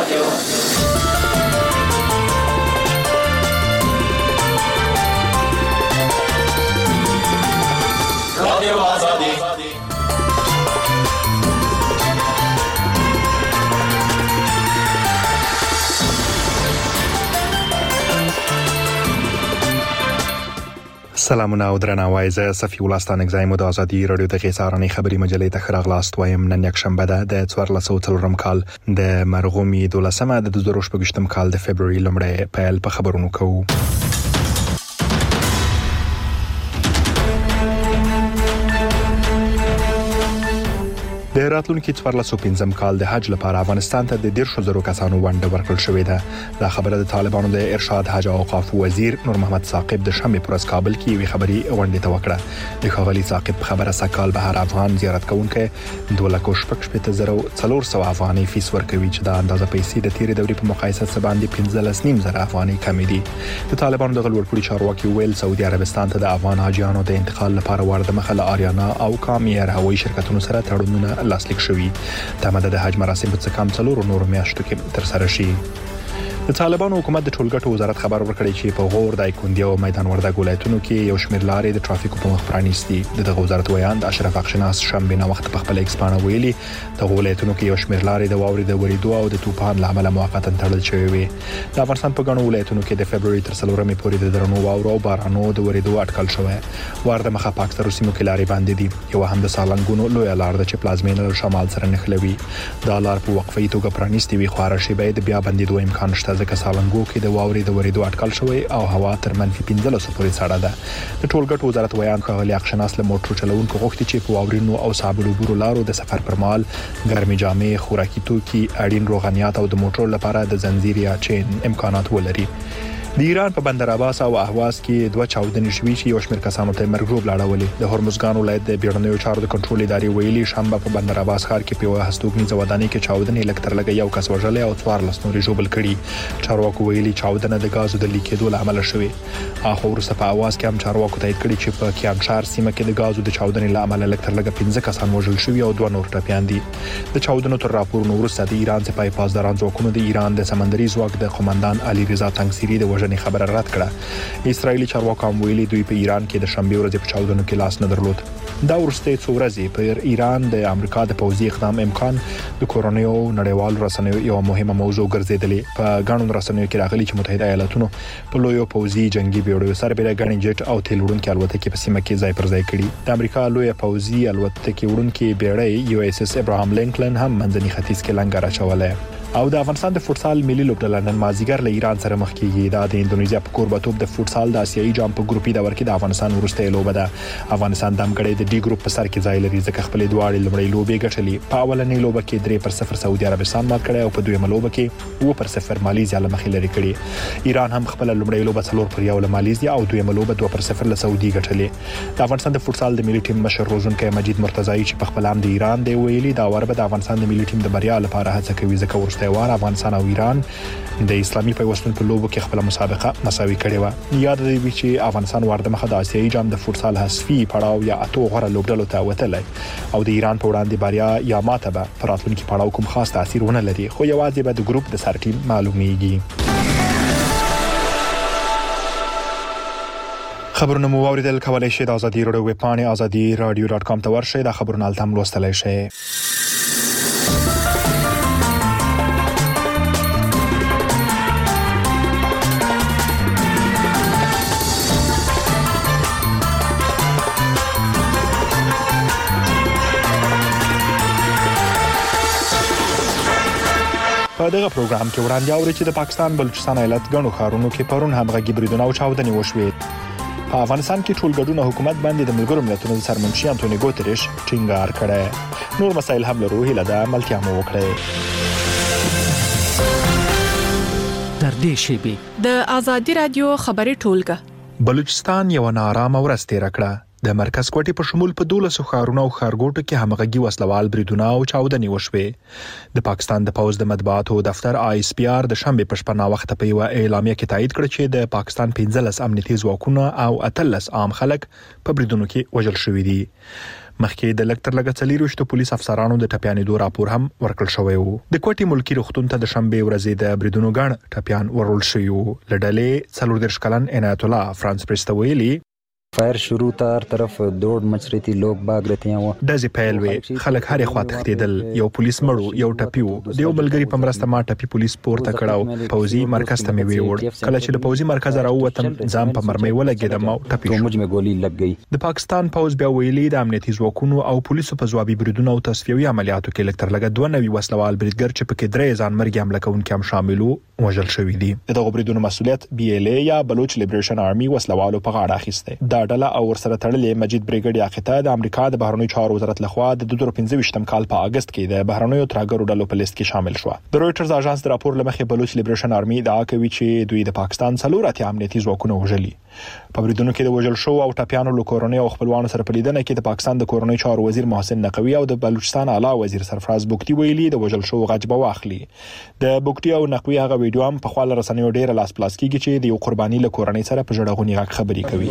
رادیو آزادی. سلامونه او درناوی، زه صفی الله ستانکزایم د آزادي رادیو د غیسارنې خبري مجلې ته خراغلاست وایم. نن یک شنبه ده د 1403 کال د مرغومي 12مه د 2018 کال د فبرवरी لومړی پیل په خبرونو کوو. د راتلونکي 1415 کال د حج لپاره افغانستان ته د 10,000 کسانو ونډه ورکړل شوې ده. دا خبره د طالبانو د ارشاد حج او اوقاف وزیر نور محمد ثاقب د شنبه پر ورځ کابل کې وی خبري ونډه ته وکړه. د ښاغلي ثاقب خبره سکهال به هر افغان زیارت کوونکې 2,400,000 افغاني فیس ورکوي چې دا اندازه پیسې د تیرې دورې په مقایسه سره باندې 15,000 افغاني کم دي. د طالبانو د غلوړپوړي چارواکي ویل سعودي عربستان ته د افغان حاجیانو د انتقال لپاره ورده مخه آریانا او کامیر هوایي شرکتونو سره تړونونه لاسلیک شوی. تماده د حج مراسم په څه کم 4 نور میاشتو کې تر سره شي. د طالبانو حکومت د ټولګټو وزارت خبر ورکړی چې په غور د کندي او میدان وردګ ولایتونو کې یو شمېر لارې د ټرافیکو په مخ پرانیستي. د وزارت ویاند اشرف اخشناس شنبه نه وخت په خپل ایکس باندې ویلي د ولایتونو کې یو شمېر لارې د واورې د وریدو او د طوفان لامل موقتا تړل شوې وي. د افغانستان په غنو ولایتونو کې د فبرवरी تر 4مې پورې د درنو واورو او بارانو د وریدو اټکل شوی. ورده مخه پاکستان سیمو کې لارې باندې دي. یو هم د سالنګونو لوی لار د چې پلازمینه له شمال سره نښلوي. دا لار په وقفي توګه پرانیستي وي، خو هر شی به د بیا بندیدو امکان شته ځکه سالنګو د واوري د وریدو اټکل شوی او هوا تر -15 پورې سړه ده. د ټولګټو وزارت ویان ښاغلي اخشناس له موټر چلوونکو غوښتي چې په واورینو او صابلوبورو لارو د سفر پر مهال ګرمي جامې، خوراکي توکي، اړین روغنيات او د موټر لپاره د زنجیر یا چین امکانات ولري. د ایران په بندر عباس او اهواز کې 2 چاودنې شوې چې یو شمېر کسانو ته مرګ ژوبل اړولې. د هرمزګان ولایت د بیړنیو چارو د کنټرول ادارې ویلي شنبه په بندر عباس ښار کې په هستوګنیزه ودانۍ کې چاودنې لکتر لګ یو کس وژل او 14 نورې ژوبل کړي. چارواکو ویلي چاودنه د غازو د لیکېدو له امله شوې. اخو ورسته په اواز کې هم چارواکو تایید کړي چې په کیانشار سیمه کې د غازو د چاودنې له امله لکتر لګ 15 کسان وژل شوي او 2 نور ټپيان دي. د چاودنو تر راپورونو وروسته د ایران سپاه پاسداران ځواکونو د ایران د سمندري ځواک د قومندان علي رضا تنگسيري د وژنې خبره رد کړه. اسرایلی چارواکو هم ویلي دوی په ایران کې د شنبه ورځې په چاودنو کې لاس نه درلود. دا ورسته څو ورځې په ایران د امریکا د پوځي اقدام امکان د کورونیو نړیوال رسنیو یو مهمه موضوع ګرځیدلې. په غاڼو رسنیو کې راغلي چې متحده ایالاتونو په لویو پوځي جنگي بیړیو سربېره غاڼې جټ او تیل وړونکي الوتکې په سیمه کې ځای پر ځای کړي. د امریکا لوی پوځي الوتکې وړونکي بیړۍ یو اس اس ابراهام لینکلن هم منځني ختیځ کې لنګر اچولې. او د افغانستان د فوتسال ملي لوبډله نن مازیګر له ایران سره مخ کیږي. دا د اندونیزیا په کوربتوب د فوتسال د اسیایي جام په ګروپي دور کې د افغانستان وروستۍ لوبه ده. افغانستان د امګړې د ډي ګروپ په سر کې ځای لري ځکه خپل دواړې لومړی لوبې ګټلې. په اولنۍ لوبه کې 3-0 سعودي عربستان مات کړی او په دویمه لوبه کې 2-0 ماليزیا له مخې لري کړی. ایران هم خپل لومړی لوبه 4-1 له ماليزیا او دویمه لوبه 2-0 له سعودي ګټلې. د افغانستان د فوتسال د ملي ټیم مشر روزونکي مجید مرتضی چې په خپل هم د ایران دی ویلي دا وربه د افغانستان د ملي ټیم د بریا لپاره هڅه کوي ځکه ورسته وار افغانستان او ایران د اسلامي پیوستون په لوبو کې خپل مسابقه مساوي کړې و. یاد دی چې افغانستان ورده مخه د اسیایي جام د فوتسال حذفي پړاو یا اته غوړه لوبډلو ته وتلی او د ایران په وړاندې بریا یا ماته به پر راتلونکي پړاو کوم خاص تاثیر ونه لري، خو یوازې به د ګروپ د سر ټیم معلومیږي. خبرونه مو اوریدل کولای شئ د ازادي رادیو ویب پاڼې azadi.radio.com ته ورشئ. د خبرونو التم لوستلای شئ. په دغه پروګرام کې وړاندې اوري چې د پاکستان بلوچستان ایالت غنو ښارونو کې پرون همغږي بریدونه او چاودنې وشوې. په افغانستان کې ټولګډونه حکومت باندې د ملګرو ملتونو د سرمنشي انټونی ګوتریش ټینګار کړی. نور مسایل هم لرو، هیله ده ملتیا مو وکړي. در دې شیبې د آزادي رادیو خبري ټولګه بلوچستان یو نارامه ورځ تیر کړه. د مرکز کوټې په شمول په 12 ښارونو او ښارګوټو کې همغږي وسلوال بریدونه او چاودنې وشوې. د پاکستان د پوز د مطبوعاتو دفتر ISPR د شنبه په شپه نا وخت په یو اعلامیه کې تایید کړ چې د پاکستان 15 امنیتي ځواکونه او 13 عام خلک په بریدونو کې وژل شوي دي. مخکې د لکتر لګڅلیروشت پولیس افسرانو د ټپیانېدو راپور هم ورکړل شوی وو. د کوټي ملکی روغتون ته د شنبه ورځې د بریدونو غاڼ ټپیان ورول شوی وو. لډلې 34 کلن عنایت الله فرانس پرسته ویلي फायर शुरू था हर तरफ दौड़ मच रही थी लोग भाग रहे थे यहाँ دزي پیلوي خلک هرې خوا تښتېدل. یو پولیس مړو یو ټپیو د یو بلګری په مرسته ما ټپی پولیس پورته کړاو. پوزي مرکز ته مې ویوړ. کله چې له پوزي مرکز راووتم ځم په مرمۍ ولګېدم او ټپی تو مجھ میں گولی لگ گئی. د پاکستان پوز بیا ویلي د امنیتي ځواکونو او پولیسو په ځوابي بریدونو او تصفیوي عملیاتو کې لکتر لګ 92 وسلوال بریدګر چې پکې درې ځان مرګ حمله کوونکي هم شاملو وژل شوی دي. دغه بریدونو مسؤلیت BLA یا بلوچ لیبریشن آرمي وسلوالو په غاړه اخیسته. دا ډله او ورسره تړلې مجید بریګیډ یاقته د امریکا د بهرنیو چارو وزارت لخوا د 2015 کال په اگست کې د بهرنیو ترهګرو ډلو په لیست کې شامل شو. د رويټرز اژانس د راپور لمخې بلوچ لیبریشن آرمي دا کوي چې دوی د پاکستان څلوراتي امنیتي ځواکونه وژلي. په بریدونو کې د وژل شو او ټپیانو له کورنۍ او خپلوانو سره په لیدنه کې د پاکستان د کورنۍ چارو وزیر محسن نقوي او د بلوچستان اعلی وزیر سرفراز بوکتی ویلي د وژل شو غجبه واخلي. د بوکتی او نقوي هغه ویډیو هم په خپل رسنیو ډیر لاس پلاس کیږي چې د یو قرباني له کورنۍ سره په جړغونی غږ خبري کوي.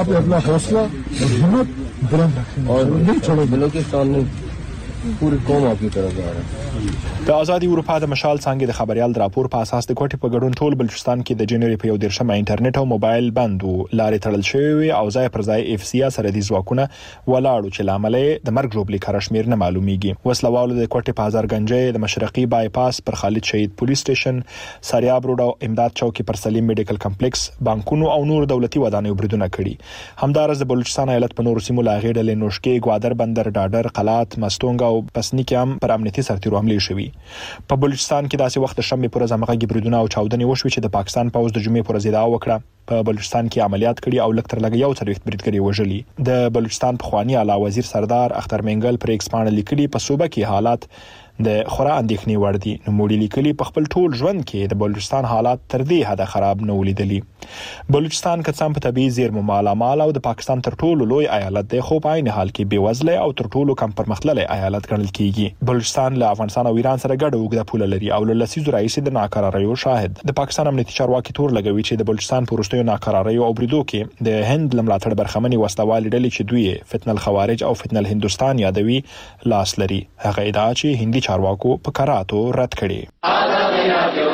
पूरी कौम आपकी तरफ आ रहा है. د آزادي اروپا د مشال څنګه د خبريال د راپور په اساس د کوټي په ګډون ټول بلوچستان کې د جنوري په 11 انټرنیټ او موبایل بند لارې تړل شوی او ځای پر ځای FC سره د ځواکونه ولاړو چې لاملې د مرګ جوړ لیکره شمیر نه معلومیږي. وسلوالو د کوټي په هزارګنجې د مشرقي بایپاس پر خالد شهید پولیس سټیشن سریاب روډ او امداد چوکي پر سلیم میډیکل کمپلیکس بانکونو او نور دولتي ودانیو بریدونه کړي. همدارس د بلوچستان ایالت په نور سیمو لاغې ډلې نوشکي ګوادر بندر ډاډر قلات مستونګ او پسنی کې هم پر امنیتي سرتیرو حمله شوې. په بلوچستان کې داسې وخت شنبه پر ځمغه بریدونه او چاودنې وشوي چې د پاکستان پوز د جمعې پر ضد وکړه. په بلوچستان کې عملیات کړي او لکتر لګ یو څلويخت بریدګری وژلي. د بلوچستان پخوانی اعلی وزیر سردار اختر منګل پر ایکس باندې لیکلي په صوبه کې حالات د خورا اندېښنې وړ دي. نو موږ لیکلي په خپل ټول ژوند کې د بلوچستان حالات تر دې حد خراب نه ولیدلي. بلوچستان کڅم په طبي زیرمو مال او د پاکستان تر ټولو لوی ایالت دی خو په عین حال کې بیوزله او تر ټولو کم پرمختللی ایالت ګڼل کیږي. بلوچستان له افغانستان او ایران سره ګډه اوږده پوله لري او له لسیزو راهیسې د ناکراریو شاهد. د پاکستان امنیتي چارواکي تور لګوي چې د بلوچستان په وروستیو ناکراریو او بریدو کې د هند لملاتړ برخمنې وسلوال ډلې چې دوی فتنه الخوارج او فتنه الهندوستان یادوي لاس لري. هغه ادعا چې هندي چارواکو په کراتو رد کړي.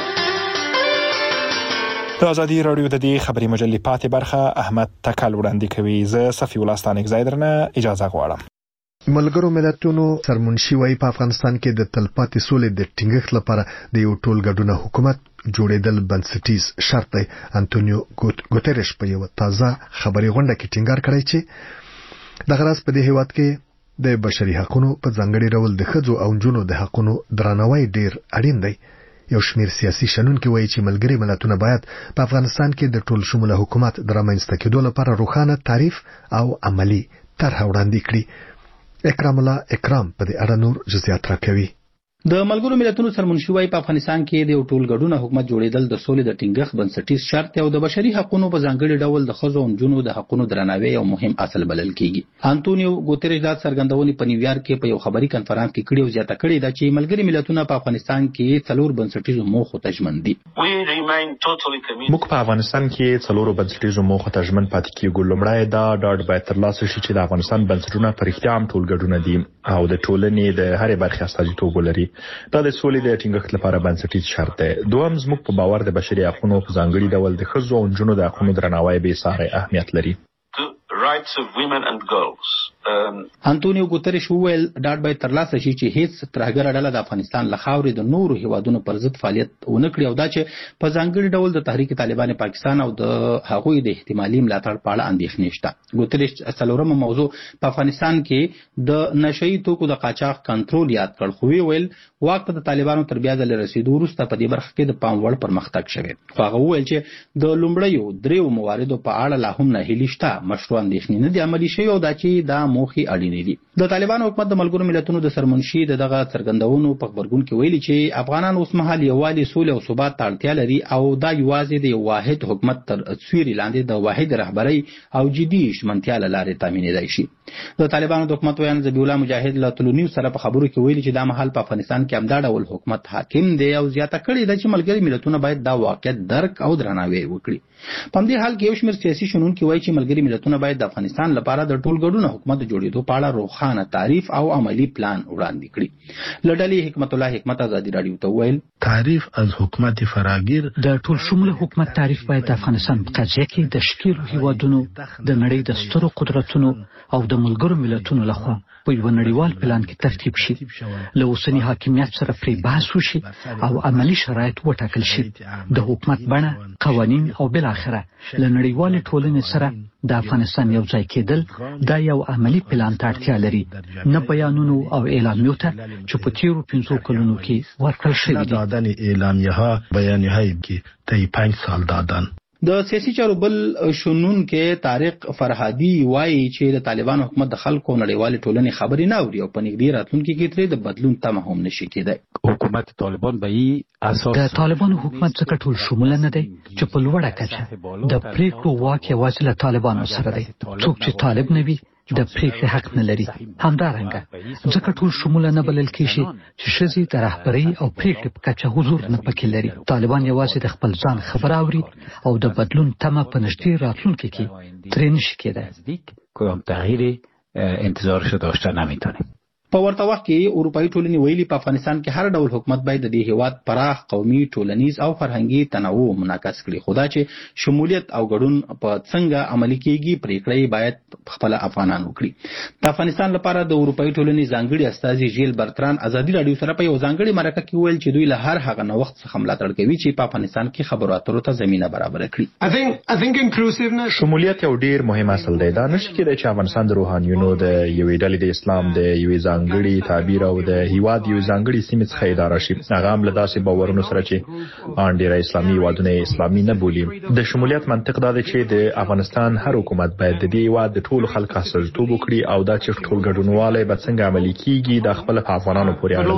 د آزادي رادیو د دې خبري مجلې پاتې برخه احمد تکل وړاندې کوي. زه صفي الله ستانک زیدرنه اجازه غواړم. ملګرو ملتونو سرمنشي وايي په افغانستان کې د تلپاتې سولې د ټینګښت لپاره د یو ټولګډونه حکومت جوړېدل بنسټیز شرط دی. انټونیو ګوتریش په یو تازه خبري غونډه کې ټینګار کړی چې د غراس په دې هیواد کې د بشري حقوقو په ځانګړي ډول د ښځو او نجونو د حقوقو درناوی ډیر اړین دی. یو شمیر سیاسي شنونکي وایي چې ملګري ملتونه باید په افغانستان کې د ټول شموله حکومت د رامنځته کېدو لپاره روښانه تعریف او عملی طرح وړاندې کړي. اکرام الله اکرام په دې اړه نور جزئیات راکوي. د ملګرو ملتونو سرمنشي وايي په افغانستان کې د یو ټولګډونه حکومت جوړېدل د سولې د ټینګښت بنسټیز شرط او د بشري حقوقو په ځانګړي ډول د ښځو او نجونو د حقوقو درناوی یو مهم اصل بلل کیږي. انټونیو ګوتریش دا څرګندونې په نیویارک کې په یو خبري کانفرنس کې کړې او زیاته کړې ده چې ملګري ملتونه په افغانستان کې څلور بنسټیزو موخو ته ژمن دي. موږ په افغانستان کې څلور بنسټیزو موخو ته ژمن پاتې کیږو. لومړی دا ډاډ باید ترلاسه شي چې د افغانستان بنسټونه په رښتیا هم ټولګډونه دي او د ټولنې د هرې برخې استازیتوب ولري. دا د سولې د ټینګښت لپاره بنسټیز شرط دی. دوهم زموږ په باور د بشري حقوقو په ځانګړي ډول د ښځو او نجونو د حقوقو درناوی به ساري اهمیت لري. انټونیو ګوتریش وویل ډاډ باید ترلاسه شي چې هیڅ ترهګره ډله د افغانستان له خاورې د نورو هیوادونو پر ضد فعالیت ونه کړي او دا چې په ځانګړي ډول د تحریک طالبان پاکستان او د هغوی د احتمالي ملاتړ په اړه اندېښنې شته. ګوتریش څلورمه موضوع په افغانستان کې د نشئی توکو د قاچاق کنټرول یاد کړ خو ویل واک ته د طالبانو تر بیا د رسیدو وروسته په دې برخه کې د پام وړ پرمختګ شوی. خو هغه ویل چې د لومړیو دریو مواردو په اړه لا هم ناهیلي شته. مشروع اندېښنې نه دي عملي شوي او دا چې دا موخې اړینې دي. د طالبانو حکومت د ملګرو ملتونو د سرمنشي دغه څرګندونو په خبرګون کې ویلي چې افغانان اوس مهال یووالي سولې او ثبات ته اړتیا لري او دا یوازې د یو واحد حکومت تر سیوري لاندې د واحد رهبرۍ او جدي شمنتیا له لارې تامینېدای شي. د طالبانو د حکومت ویان ذبیح الله مجاهد له تلونیو سره په خبرو کې ویلي چې دا مهال په افغانستان کې همدا ډول حکومت حاکم دی او زیاته کړې ده چې ملګري ملتونه باید دا واقعیت درک او درناوی وکړي. په دې حال کې یو شمېر سیاسي شنونکي وایي چې ملګري ملتونه باید د افغانستان لپاره د ټولګډونه حکومت جوړېدو په اړه روښانه تعریف او عملی پلان وړاندې کړی. لډلې حکمت الله حکمت ازادي رادیو ته ویل تعریف از حکومت فراگیر د ټول شموله حکومت تعریف باید د افغانستان په قضیه کې د شکیلو هیوادونو د نړۍ د سترو قدرتونو او د ملګرو ملتونو لخوا په یو نړیوال پلان کې ترتیب شي، له اوسني حاکمیت سره پرې بحث وشي او عملی شرایط وټاکل شي. د حکومت بڼه، قوانین او بل اخره له نړیوال ټولنې سره د افغانستان یو ځای کېدل دا یو عملی پلان ته اړتیا لري، نه بیانونو او اعلامیو ته چې په تیرو 5 کلونو کې ورکړل شوي دي. دادن اعلامیه ها بیانیه هایی که طی 5 سال دادن. د سیاسي چارو بل شنونکي طارق فرهادي وایي چې د طالبان حکومت د خلکو نړیوال ټولنې خبرې نه اوري او په نږدې راتلونکي کې ترې د بدلون تمه هم نشي کېدای. حکومت طالبان به ای اساس د طالبانو حکومت څخه ټول شموله نه دی چې په لوړه کچه د پریکړو واک یوازې له طالبانو سره دی. څوک چې طالب نه وي د پریکړې حق نه لري. همدارنګه ځکه ټول شموله نه بلل کېږي چې ښځې د رهبرۍ او پریکړې په کچه حضور نه پکې لري. طالبان یوازې د خپل ځان خبره اوري او د بدلون تمه په نږدې راتلونکي کې ترې نشي کېدای. کوم تغییر انتظارش داشته نمیتونیم. په ورته وخت کې اروپאי ټولنې ویلي په افغانستان کې هر ډول حکومت باید د دې هیواد پراخ قومي، ټولنیز او فرهنګي تنوع منعکس کړي. خو دا چې شمولیت او ګډون په څنګه عملي کیږي پریکړې باید خپل افغانان وکړي. د افغانستان لپاره د اروپאי ټولنې ځانګړي استازي ژیل برتران ازادي رادیو سره په یو ځانګړي مرکه کې ویل چې دوی له هر هغه نوښت څخه ملاتړ کوي چې په افغانستان کې خبرو اترو ته زمينه برابر کړي. شمولیت یو ډیر مهم اصل دی. دا نشي کېدای چې افغانستان د روحانيونو د یوې ډلې د اسلام د یوې ځانګړي تعبیر او د هیواد یو ځانګړي سیمه څخه اداره شي. هغه هم له داسې باورونو سره چې ډېر اسلامي هیوادونه اسلامي نه بولي. د شمولیت منطق دا دی چې د افغانستان هر حکومت باید د دې هیواد د ټولو خلکو استازیتوب وکړي او دا چې ټول ګډونواله به څنګه عملي کیږي د خپل افغانانو پورې اړه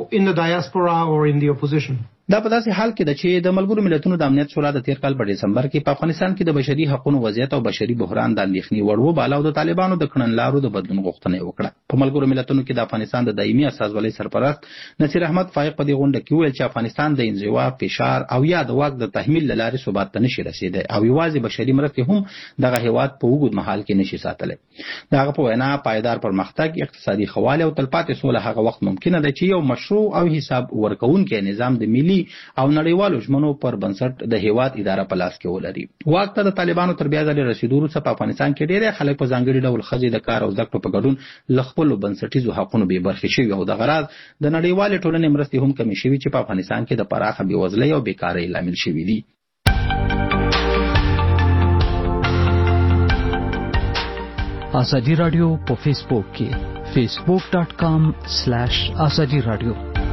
لري. دا په داسې حال کې ده چې د ملګرو ملتونو د امنیت شورا د تیر کال په دسمبر کې په افغانستان کې د بشري حقوقو وضعیت او بشري بحران د اندېښنې وړ وباله او د طالبانو د کړنلارو د بدلون غوښتنه وکړه. په ملګرو ملتونو کې د افغانستان د دایمي استازولۍ سرپرست نصیر احمد فائق په دې غونډه کې ویل چې افغانستان د انزوا، فشار او یا د واک د تحمیل له لارې ثبات ته نشي رسیدای او یوازې بشري مرستې هم دغه هیواد په وګړو مهال کې نشي ساتلی. دغه په وینا پایدار پرمختګ، اقتصادي خواله او تلپاتې سوله هغه وخت ممکن ده چې یو مشروع او حساب ورکوونکی نظام د ملي او نړیوالو ژمنو پر بنسټ د هیواد اداره په لاس کې ولري. واک ته د طالبانو تر بیا ځلې رسیدو وروسته په افغانستان کې ډېری خلک په ځانګړي ډول ښځې د کار او زده کړو په ګډون له خپلو بنسټیزو حقونو بې برخې شوي او دغه راز د نړیوالې ټولنې مرستې هم کمې شوي چې په افغانستان کې د پراخه بېوزلۍ او بېکارۍ لامل شوي دي. ازادي رادیو په فیسبوک کې facebook.com/azadi radio.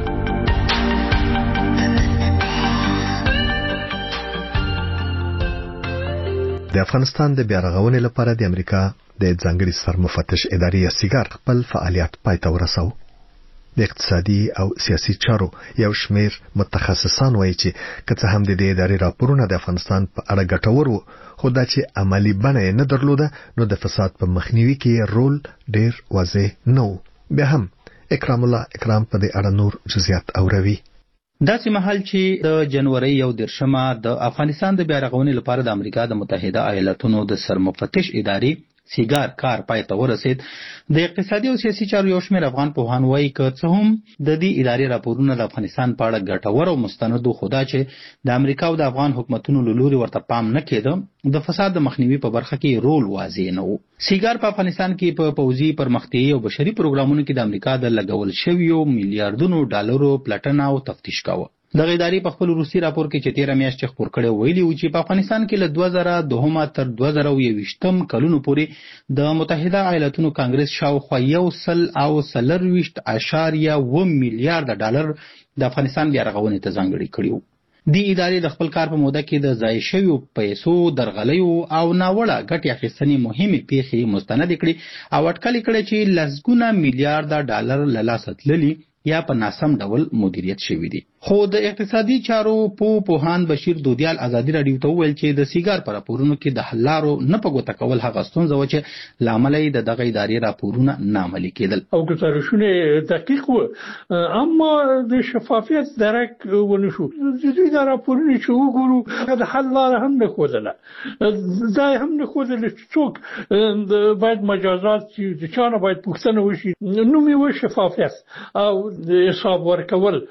د افغانستان د بیارغونې لپاره د امریکا د ځانګړي سرمفتش ادارې سیګار خپل فعالیت پای ته ورساو. د اقتصادي او سیاسي چارو یو شمېر متخصصان وایي چې که څه هم د دې ادارې راپورونه د افغانستان په اړه ګټور وو، خو دا چې عملی بڼه یې نه درلوده نو د فساد په مخنیوي کې رول ډېر واضح نه و. بیا هم اکرام الله اکرام په دې اړه نور جزئیات اوروي. داسې مهال چې د جنوري 1 د افغانستان د بیارغونې لپاره د امریکا د متحده ایالاتونو د سرمفتش ادارې سیګار کار پای ته ورسید، د اقتصادي او سیاسي چارو یو شمېر افغان پوهان وایي که څه هم د دې ادارې راپورونه د افغانستان په اړه ګټور او مستند وو، خو دا چې د امریکا او د افغان حکومتونو له لوري ورته پام نه کېده د فساد د مخنیوي په برخه کې رول واضح نه و. سیګار په افغانستان کې په پوځي، پرمختیایي او بشري پروګرامونو کې د امریکا د لګول شویو میلیارډونو ډالرو پلټنه او تفتیش کاوه. دغه ادارې په خپل روسي راپور کې چې 13 میاشتې خپور کړی ویلي و چې په افغانستان کې له 2002 تر 2021 کلونو پورې د متحده ایالاتونو کانګرس شاوخوا 140.7 میلیارډ ډالر د افغانستان بیارغونې ته ځانګړي کړي وو. دې ادارې د خپل کار په موده کې د ضایع شویو پیسو، درغلیو او ناوړه ګټې اخیستنې مهمې پیښې مستند کړي او اټکل کړي چې لسګونه میلیارډ ډالر له لاسه تللي یا په ناسم ډول مدیریت شوی دي. خو د اقتصادي چارو پوهاند بشیر دودیال ازادي رادیو ته وویل چې د سیګار په راپورونو کې د حل لارو نه په ګوته کول هغه ستونزه و چې لامل یې د دغه ادارې راپورونه ناعملي کېدل او ګزارشونه دقیق و اما د شفافیت درک ونشو. د دې راپورونه چې وګورو د حل لار هم نه خوده دا هم نه خوده چې څوک باید مجازات چې چانه باید پوښتنه وشي نو می و شفافیت او حساب ورکول